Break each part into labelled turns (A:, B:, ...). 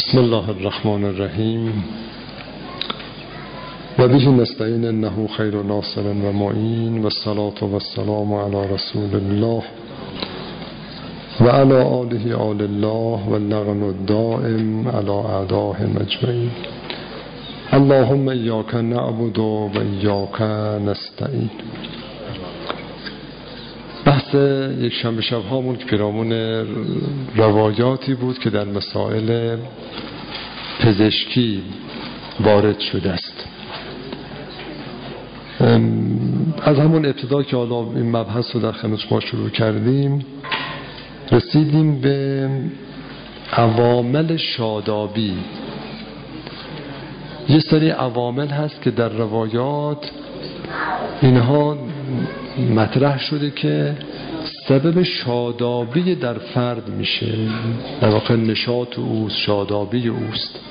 A: بسم الله الرحمن الرحیم و به نستعین انه خیر ناصر و معین و الصلاة و السلام علی رسول الله و علی آله آل الله و اللعن الدائم علی اعدائهم اجمعین. اللهم ایاک نعبد و ایاک نستعین. بحث یک شنبه شب هامون که پیرامون روایاتی بود که در مسائل پزشکی وارد شده است. از همون ابتدا که حالا این مبحث رو در خدمت شما شروع کردیم رسیدیم به عوامل شادابی. یه سری عوامل هست که در روایات اینها مطرح شده که سبب شادابی در فرد میشه، در واقع نشاط اوست، شادابی اوست.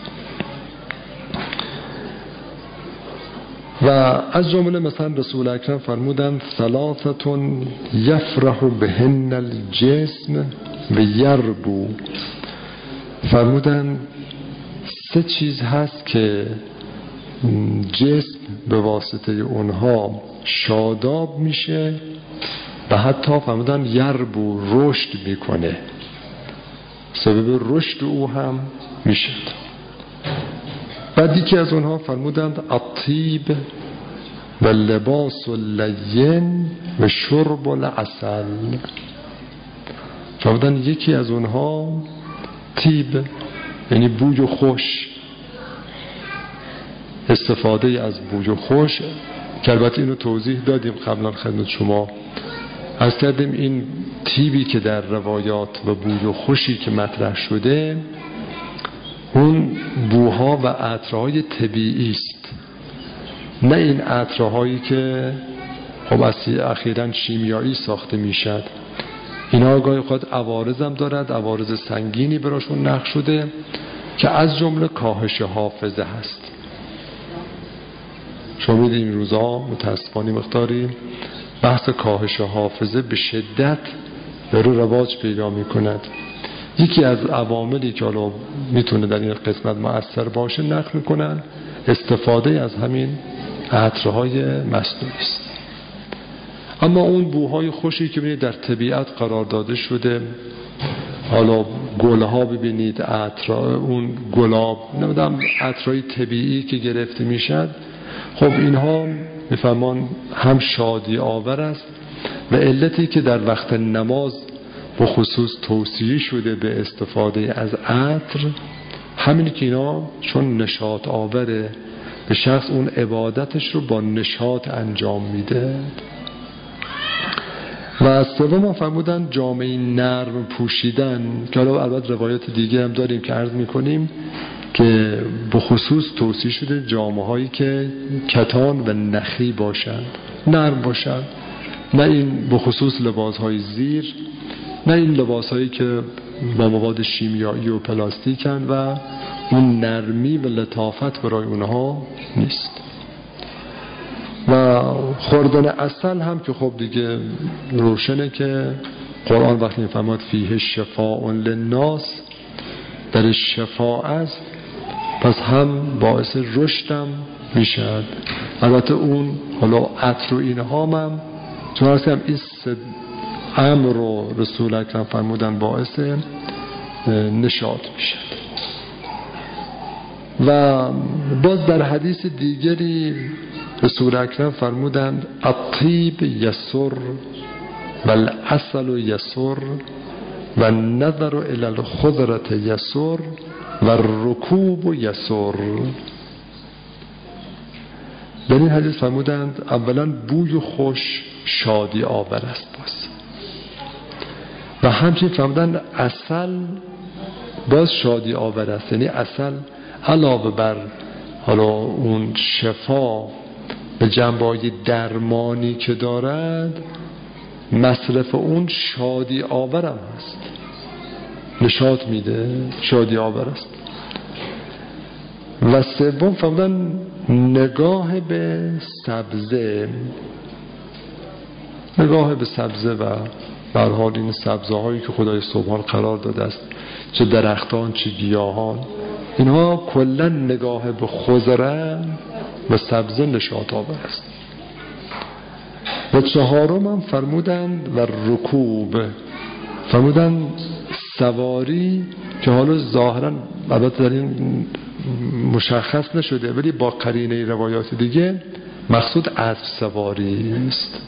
A: و از جمله مثلا رسول اکرم فرمودند ثلاثة یفرح بهن الجسم و یربو. فرمودند 3 چیز هست که جسم به واسطه اونها شاداب میشه و حتی فرمودن یربو رشد میکنه، سبب رشد او هم میشه. بعد یکی از اونها فرمودند الطیب و لباس اللین و شرب العسل. فرمودن یکی از اونها طیب یعنی بوی خوش، استفاده از بوی خوش که البته اینو توضیح دادیم قبلا خدمت شما. عرض کردیم این طیبی که در روایات و بوی خوشی که مطرح شده اون بوها و عطرهای طبیعی است، نه این عطرهایی که خب اخیراً شیمیایی ساخته میشد. اینا گاهی خود عوارض هم دارد، عوارض سنگینی براشون نقش شده که از جمله کاهش حافظه هست. شما میدید این روزا متاسفانه مقداری بحث کاهش حافظه به شدت داره رواج پیدا میکند. یکی از عواملی که حالا میتونه در این قسمت مؤثر باشه نقل میکنن استفاده از همین عطرهای مصنوعی است. اما اون بوهای خوشی که ببینید در طبیعت قرار داده شده، حالا گلها ببینید، عطر اون گلاب، نمیدونم عطرهای طبیعی که گرفته میشد، خب اینها میفهمان هم شادی آور است و علتی که در وقت نماز به خصوص توصیه شده به استفاده از عطر همین که اینا چون نشاط آوره، به شخص اون عبادتش رو با نشاط انجام میده. و از سوم فرمودن جامعه نرم پوشیدن که حالا البته روایات دیگه هم داریم که عرض میکنیم که به خصوص توصیه شده جامعه هایی که کتان و نخی باشند، نرم باشند، نه این به خصوص لباس های زیر، نه این لباس هایی که با مواد شیمیایی و پلاستیکن و اون نرمی و لطافت برای اونها نیست. و خوردن عسل هم که خب دیگه روشنه که قرآن وقتی میفرماد فیه شفاء للناس، در شفاء است، پس هم باعث رشدم میشد. البته اون حالا عطر و اینها هم چون هستم این امر رو رسول اکرم فرمودن باعث نشاط میشد. و باز در حدیث دیگری رسول اکرم فرمودند الطیب یسر و العسل یسر و النظر الی الخضرة یسر و الرکوب یسر. در این حدیث فرمودند اولا بوی خوش شادی آور است باز، و همچنین فرمودند عسل باز شادی آور است. یعنی عسل علاوه بر حالا اون شفا به جنبه‌های درمانی که دارد، مصرف اون شادی آورم هست، نشاط میده، شادی آور است. و سوم فرمودن نگاه به سبزه، نگاه به سبزه و به هر حال این سبزه هایی که خدای سبحان قرار داده است، چه درختان چه گیاهان، اینها کلا نگاه به خضره و سبزه نشاط آور است. و چهارم هم فرمودند و رکوب، فرمودند سواری، که حالا ظاهرا البته در این مشخص نشده ولی با قرینه روایات دیگه مقصود اسب سواری است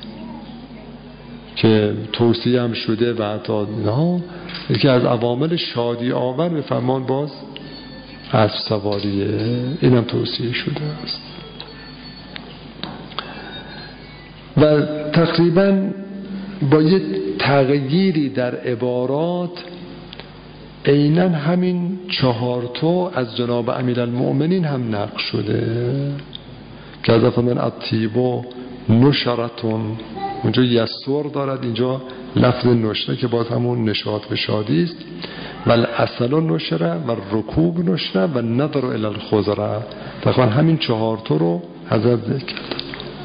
A: که توصیه هم شده و حتی نه یکی از عوامل شادی آور به فرمان باز اسب سواریه، اینم توصیه شده است. و تقریبا با یه تغییری در عبارات عیناً همین 4 تا از جناب امیرالمؤمنین هم نقل شده که از افرمان الطیب و نشرتون، اونجا یسر دارد، اینجا لفظ نشره که باز همون نشاط و شادی است. و العسل نشره و رکوب نشره و نظر الی الخضره، تقریبا همین 4 تا رو حضرت ذکر کرد.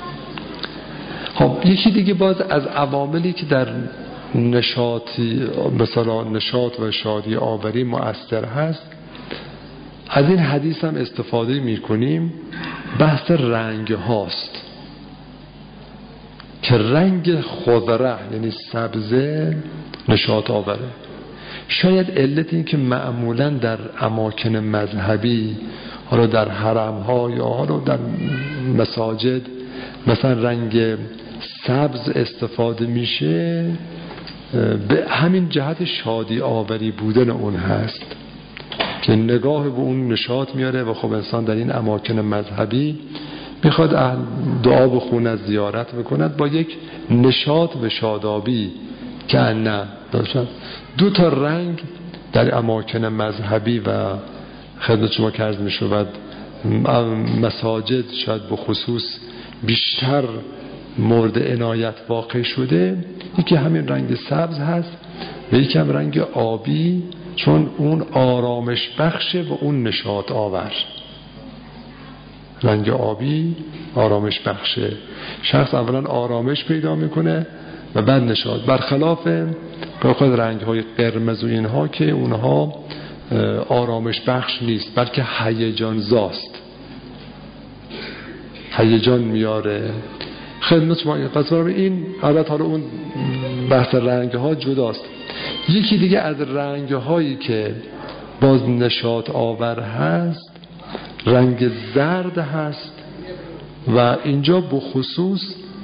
A: خب یکی دیگه باز از عواملی که در نشاطی مثلا نشاط و شادی آوری مؤثر هست، از این حدیث هم استفاده می کنیم، بحث رنگ هاست که رنگ خضره یعنی سبزه نشاط آوره. شاید علت این که معمولا در اماکن مذهبی، حالا در حرم ها یا حالا در مساجد مثلا رنگ سبز استفاده میشه، به همین جهت شادی آوری بودن اون هست که نگاه به اون نشاط میاره. و خب انسان در این اماکن مذهبی میخواد دعا بخونه، زیارت بکند با یک نشاط و شادابی که نه داشتن. 2 تا رنگ در اماکن مذهبی و خدمت شما که عرض میشود مساجد شاید به خصوص بیشتر مورد عنایت واقع شده. یکی همین رنگ سبز هست و یکی هم رنگ آبی، چون اون آرامش بخشه و اون نشاط آور. رنگ آبی آرامش بخشه، شخص اولا آرامش پیدا میکنه و بعد نشاط، برخلاف خود رنگ های قرمز و اینها که اونها آرامش بخش نیست بلکه هیجان زاست، هیجان میاره. خدمت شما پس برای این البته حالا اون بحث رنگ ها جداست. یکی دیگه از رنگ هایی که باز نشاط آور هست رنگ زرد هست و اینجا به خصوص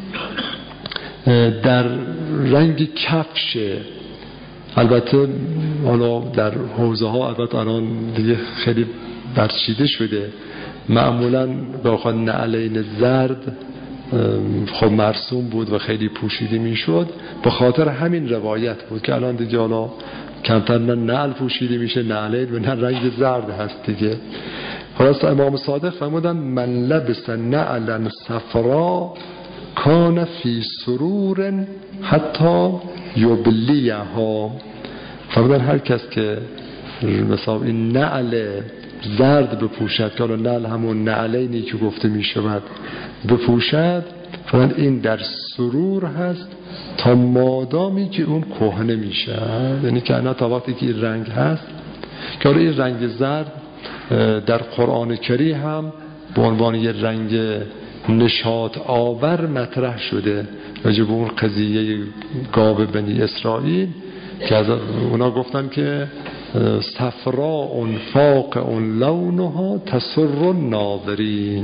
A: در رنگ کفشه. البته حالا در حوزه ها البته الان دیگه خیلی برچیده شده، معمولا با نعلین زرد خب مرسوم بود و خیلی پوشیده میشد، به خاطر همین روایت بود که الان دیگه حالا کمتر نه نعل پوشیده میشه نعلین و نه رنگ زرد هست دیگه. خلاص امام صادق فرمودن من لبس نعلا صفرا کان فی سرور حتی یبلیها. فرمودن هر کس که مثلا این نعل زرد بپوشد، که حالا نعل همون نعلینی که گفته می شود بپوشد، فرمودن این در سرور هست تا مادامی که اون کهنه می شود، یعنی که انا تا وقتی که این رنگ هست. که حالا این رنگ زرد در قرآن کریم هم به عنوان یه رنگ نشاط آور مطرح شده، راجع به اون قضیه گاو بنی اسرائیل که از اونا گفتن که صفراء فاقع لونها تسر الناظرین،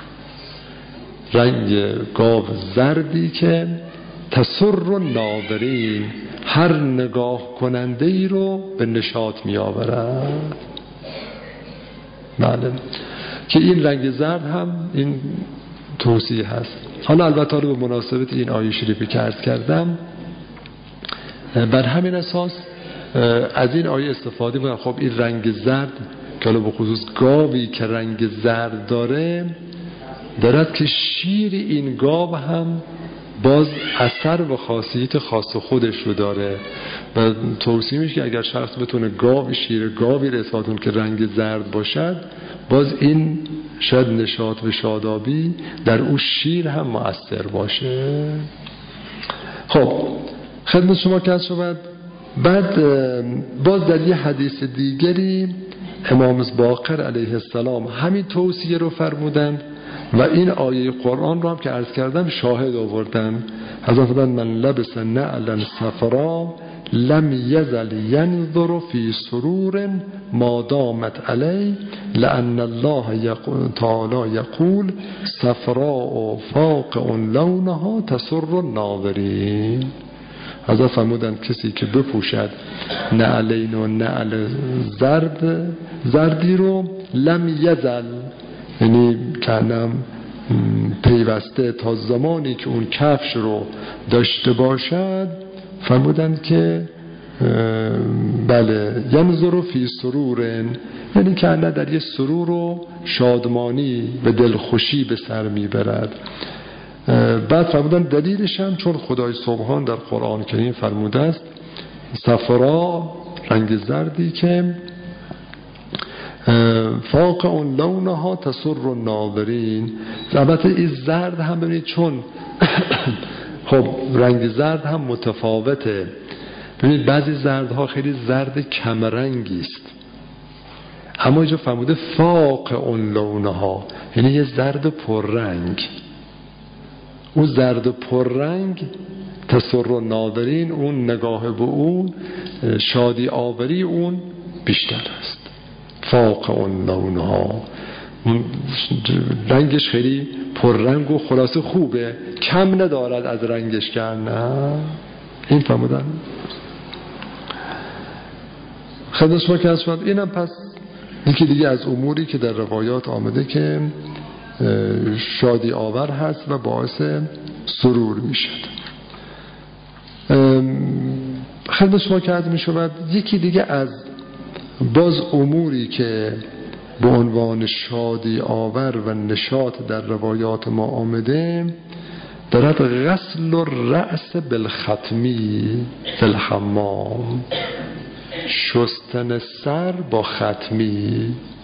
A: رنگ گاو زردی که تسر الناظرین هر نگاه کننده ای رو به نشاط می آورد. بله که این رنگ زرد هم این توصیه هست. حالا البته به مناسبت این آیه شریفی که عرض کردم بر همین اساس از این آیه استفاده کنم. خب این رنگ زرد که حالا به خصوص گاوی که رنگ زرد دارد که شیر این گاو هم باز اثر و خاصیت خاص خودش رو داره و توصیه میشه که اگر شخص بتونه شیر گاوی رو اثبات کنه که رنگ زرد باشد، باز این شاید نشاط و شادابی در اون شیر هم مؤثر باشه. خب خدمت شما که شود. بعد باز در یه حدیث دیگری امام باقر علیه السلام همین توصیه رو فرمودند و این آیه قرآن رو هم که عرض کردم شاهد آوردن. حضرت فرمودند من لبس نعلا صفرا لم یزل ینظر فی سرور ما دامت علی لأن الله تعالی یقول صفراء فاقع لونها تسر الناظرین. حضرت فرمودند کسی که بپوشد نعلین و نعل زردی رو لم یزل، یعنی کنم پیوسته تا زمانی که اون کفش رو داشته باشد، فرمودند که بله ینظر فی سرورن، یعنی که نه در یه سرور و شادمانی و دلخوشی به سر میبرد. بعد فرمودن دلیلش هم چون خدای سبحان در قرآن کریم فرموده است صفرا رنگ زردی که فاقع لونها تسر الناظرین. البته این زرد هم ببینید چون خب رنگ زرد هم متفاوته. ببینید بعضی زردها خیلی زرد کمرنگی است، اما اینجا فرموده فاقع لونها، یعنی یه زرد پررنگ. اون زرد پررنگ تسر الناظرین، اون نگاه به اون شادی آوری اون بیشتر است. فاقع لونها اون رنگش خیلی پررنگ و خلاصه خوبه، کم ندارد از رنگش که نه. این فرمودن خدمت شما که از شما اینم پس یکی دیگه از اموری که در روایات آمده که شادی آور هست و باعث سرور میشد. خدمت شما که از می شود یکی دیگه از باز اموری که به عنوان شادی آور و نشاط در روایات ما آمده دارد غسل الرأس بالختمی فی الحمام، شستن سر با ختمی،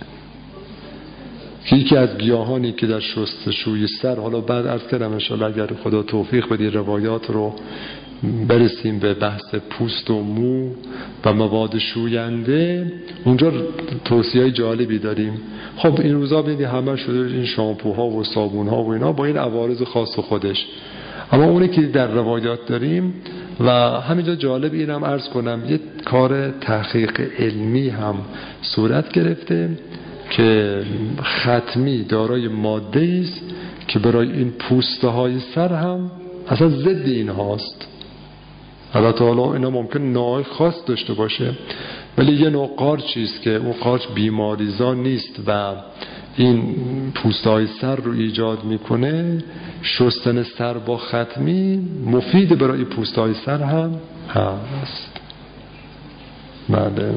A: که یکی از گیاهانی که در شستشوی سر، حالا بعد عرض کردم انشاءالله اگر خدا توفیق بدی روایات رو برسیم به بحث پوست و مو و مواد شوینده، اونجا توصیه‌های جالبی داریم. خب این روزا ببینید همه شده این شامپوها و صابونها و اینا با این عوارض خاص خودش، اما اونی که در روایات داریم و همینجا جالب اینم عرض کنم یه کار تحقیق علمی هم صورت گرفته که ختمی دارای ماده است که برای این پوسته های سر هم اصلا ضد این هاست. البته حالا اینا ممکن نوع خاص داشته باشه ولی یه نوع قارچی است که اون قارچ بیماریزا نیست و این پوسته های سر رو ایجاد میکنه. شستن سر با ختمی مفید برای پوسته های سر هم هست. بله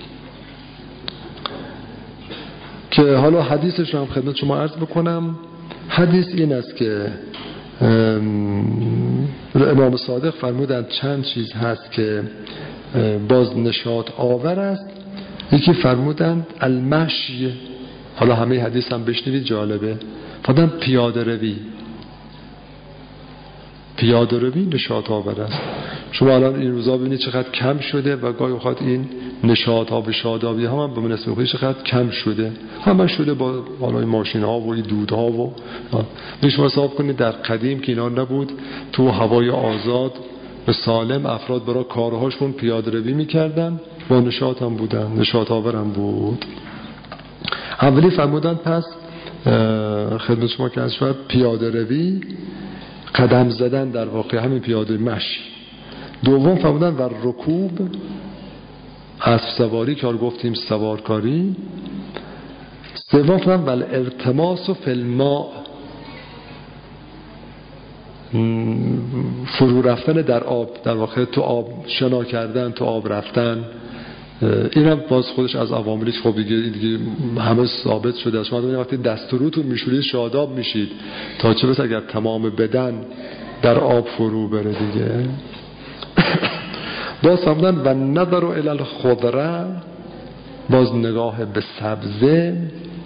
A: که حالا حدیثش رو هم خدمت شما عرض بکنم. حدیث این است که امام صادق فرمودند چند چیز هست که باز نشاط آور است. یکی فرمودند المشی، حالا همه حدیث هم بشنوید جالبه، فرمودند پیاده روی نشاط آور است. شما الان این روزا ببینید چقدر کم شده و گاهی اوقات این نشاط ها و شادابی ها هم به مناسبت خودش چقدر کم شده، همه شده با حالا این ماشین ها و این دود ها و شما حساب کنید در قدیم که اینا نبود، تو هوای آزاد به سالم افراد برای کارهاشون پیاده روی میکردن، با نشاط هم بودن، نشاط آور هم بود. اولی فرمودن پس خدمت شما که از شما پیاده روی، قدم زدن در واقع همین پیاده مشی. دوم فرمودن و رکوب، اسب سواری که گفتیم سوارکاری. سوم فرمودن و التماس فی الماء، فرو رفتن در آب، در واقع تو آب شنا کردن، تو آب رفتن. این هم باز خودش از عواملی که خب دیگه همه ثابت شده. شما وقتی دست و روتون میشورید شاداب میشید، تا چه بس اگر تمام بدن در آب فرو بره دیگه. باز فرمودن و نظر الی الخضره، باز نگاه به سبزه.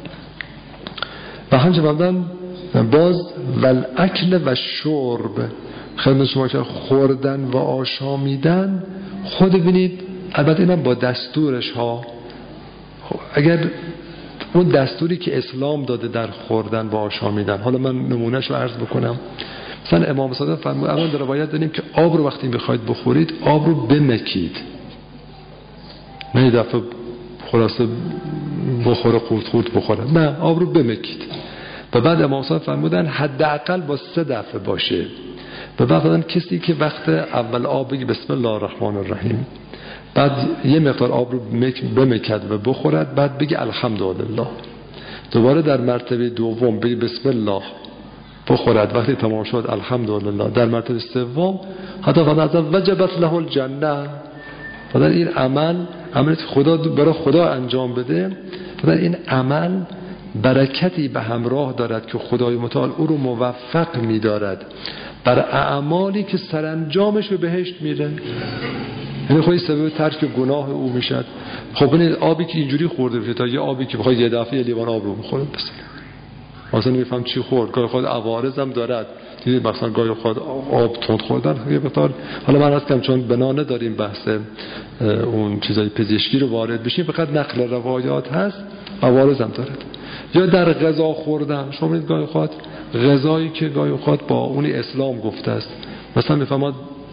A: و همچنین فرمودن باز والاکل و شرب، خدمت شما که خوردن و آشامیدن خود ببینید، البته اینم با دستورش ها، خب اگر اون دستوری که اسلام داده در خوردن و آشامیدن، حالا من نمونهشو عرض بکنم. مثلا امام صادق فرمود، اول در روایت داریم که آب رو وقتی میخواید بخورید آب رو بمکید، نه یه دفعه خلاصه بخوره خورد بخوره، نه آب رو بمکید. و بعد امام صادق فرمودن حداقل با 3 دفعه باشه. و بعد فرمودن کسی که وقت اول آب بگه بسم الله الرحمن الرحیم، بعد یه مقدار آب رو بمکد و بخورد، بعد بگه الحمدلله، دوباره در مرتبه دوم بگه بسم الله بخورد، وقتی تمام شد الحمدلله، در مرتبه سوم حتی فرمودن وجبت له الجنه. فرمودن این عملی که خدا برای خدا انجام بده، فرمودن این عمل برکتی به همراه دارد که خدای متعال او رو موفق می‌دارد بر اعمالی که سرانجامش به بهشت میره. یعنی خودی سبب ترک گناه او میشد. خب این آبی که اینجوری خورده بشه تا یه آبی که بخواد یه دفعه لیوان آب رو بخوره، مثلا نمیفهم چی خورد، گاهی خود عوارض هم دارد، دیدید مثلا گاهی خود آب تند خوردن یه مقدار. حالا من هستم چون بنا نداریم بحث اون چیزای پزشکی رو وارد بشیم، فقط نقل روایات هست، عوارض هم دارد. یا در غذا خوردن، شما می‌بینید گاهی خود غذایی که گاهی خود با اون اسلام گفته است، مثلا میفهمد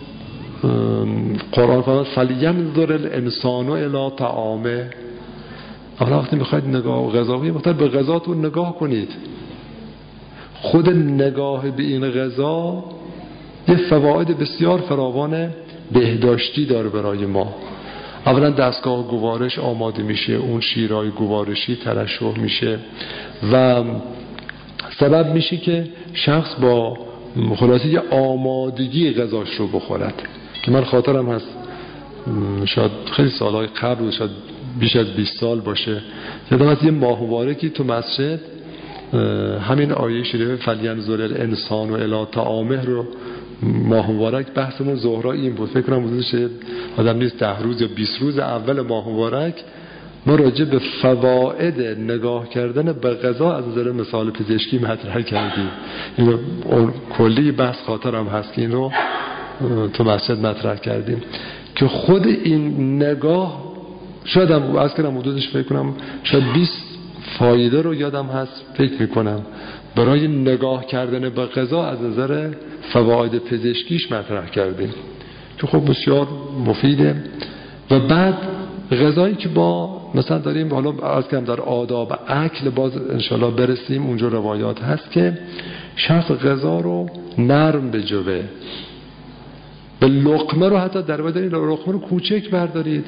A: قرآن فرمود فلینظر الانسان الی طعامه. اولا وقتی میخواید نگاه غذایی مختلف به غذاتون نگاه کنید. خود نگاه به این غذا یه فواید بسیار فراوان بهداشتی داره برای ما. اولا دستگاه گوارش آماده میشه، اون شیرای گوارشی ترشح میشه و سبب میشه که شخص با خلاصه یه آمادگی غذاش رو بخورد. که من خاطرم هست شاید خیلی سالهای قبل، شاید بیش از 20 سال باشه، یادم از یه ماه مبارکی تو مسجد همین آیه شریفه فلینظر الانسان الی طعامه رو ماه مبارک بحثمون ظهرا این بود. فکر کنم حدودش آدم نیست 10 روز یا 20 روز اول ماه مبارک ما راجع به فواید نگاه کردن به غذا از نظر مثال پزشکی مطرح کردیم. اینو کلی بحث خاطرم هست که اینو تو مسجد مطرح کردیم که خود این نگاه شاید هم از کنم حدودش فکر کنم شاید 20 فایده رو یادم هست فکر میکنم برای نگاه کردن به غذا از نظر فواید پزشکیش مطرح کردیم که خب بسیار مفیده. و بعد غذایی که با مثلا داریم، حالا عرض کنم در آداب اکل باز انشالله برسیم، اونجا روایات هست که شخص غذا رو نرم بجوه، به لقمه رو حتی در بدن لقمه رو کوچک بردارید.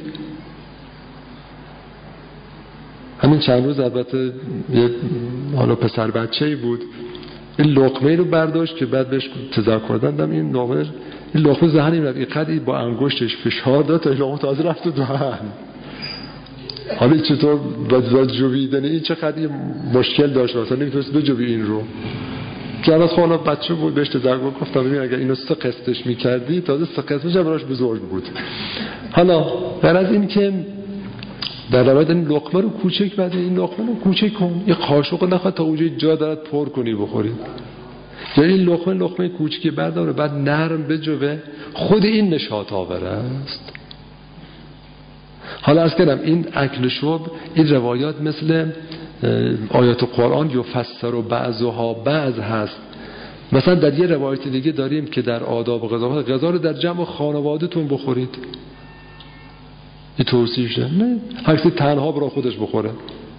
A: همین چند روز البته یه حالا پسر بچه‌ای بود، این لقمه رو برداشت که بعد بهش تذکر دادم این لقمه ذهنی رفت اینقدر با انگشتش فشار داد تا لقمه تازه رفت تو دهن. حالا چطور باید جویدن این چقدر مشکل داشت، مثلا نمیتونست بجوی این رو که البته خب حالا بچه بود بهش تذکر گفتم ببین اگر اینو 3 قسطش میکردی تازه 3 قسطش هم براش بزرگ بود. حالا در از این که در روایت این لقمه رو کوچک بده، این لقمه رو کوچک کن، یه قاشق نخواد تا اونجا جا دارد پر کنی بخوری، یا این لقمه کوچکی برداره بعد نرم بجوه، خود این نشاط آور است. حالا عرض کردم این اکل شرب این روایات مثل آیات قرآن یفسر و بعضها بعض هست. مثلا در یه روایت دیگه داریم که در آداب غذا رو در جمع خانواده‌تون بخورید، این توصیه شده، نه هر کسی تنها برای خودش بخوره،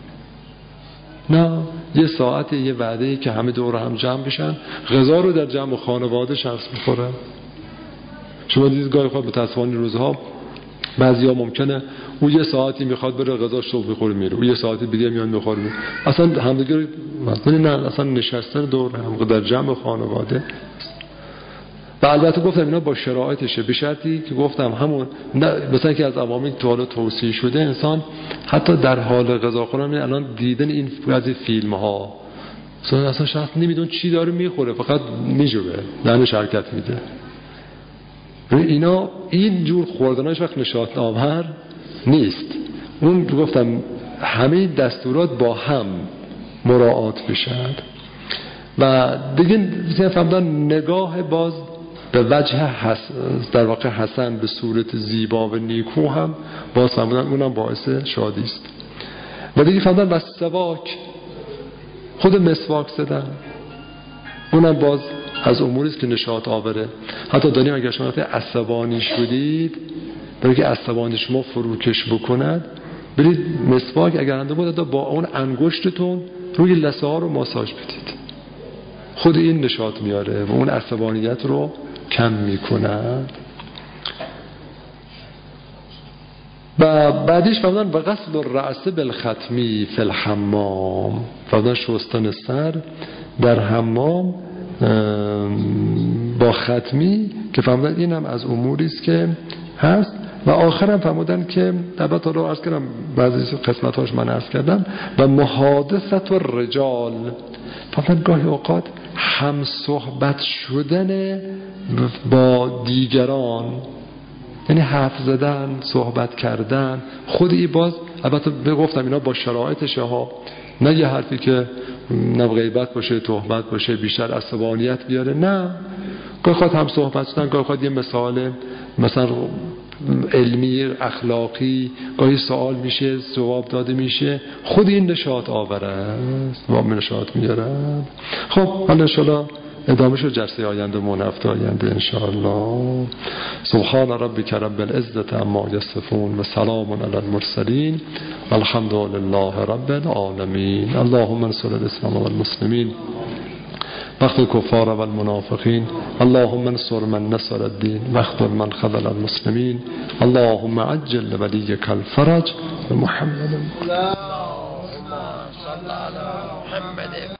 A: نه یه ساعت یه وعده‌ای که همه دور هم جمع بشن غذا رو در جمع خانواده شخص بخوره. شما دیدید گاهی خود متاسفانه روزها بعضیا ممکنه اون یه ساعتی میخواد بره غذا صبح بخوره میره، اون یه ساعتی دیگه میاد میخوره میره، اصلا همدیگه مثلا نه اصلا نشستن دور هم در جمع خانواده. و البته گفتم اینا با شرایطشه، به شرطی که گفتم همون مثلا که از عوامل تو حالا توصیه شده انسان حتی در حال غذا خوردن الان دیدن این بعضی فیلم ها اصلا شخص نمیدون چی داره میخوره، فقط میجوه دهن شرکت میده. اینا این جور خوردناش وقت نشاط آور نیست. اون گفتم همه دستورات با هم مراعات بشن. و دیگه فهمدن نگاه باز به وجه در واقع حسن به صورت زیبا و نیکو هم باز فهمدن اونم باعث شادی است. و دیگه فرمودن و سواک، خود مسواک زدن، اونم باز از اموری است که نشاط آوره. حتی داریم اگر شما عصبانی شدید، برای که عصبانی شما فروکش بکند، برید مسواک اگر انده بود با اون انگشتتون روی لثه ها رو ماساژ بدید، خود این نشاط میاره و اون عصبانیت رو کم میکند. و بعدیش فرمودن و غسل الرأس بالختمی فی الحمام، فرمودن شستن سر در حمام با ختمی، که فرمودن این هم از اموری است که هست. و آخر هم فرمودن که البته رو عرض کردم بعضی قسمتاش من عرض کردم و محادثت الرجال، فرمودن گاهی اوقات هم صحبت شدن با دیگران، یعنی حرف زدن، صحبت کردن، خودی باز البته بگفتم اینا با شرایطش ها، نه یه حرفی که نه غیبت باشه، تهمت باشه، بیشتر عصبانیت بیاره، نه، گاهی خواهد هم صحبت شدن، گاهی خواهد یه مثال مثلا علمی اخلاقی، گاهی سوال میشه جواب داده میشه، خود این نشاط آوره است و نشاط میاره. خب حالا انشاءالله ادامه شو جلسه آینده و هفته آینده انشاءالله. سبحان ربک رب العزة عما یصفون و سلام علی المرسلین الحمد لله رب العالمین. اللهم انصر الاسلام والمسلمین واخذل الكفار والمنافقين، اللهم انصر من نصر الدين واخذل من خذل المسلمين، اللهم عجل لوليك الفرج. محمد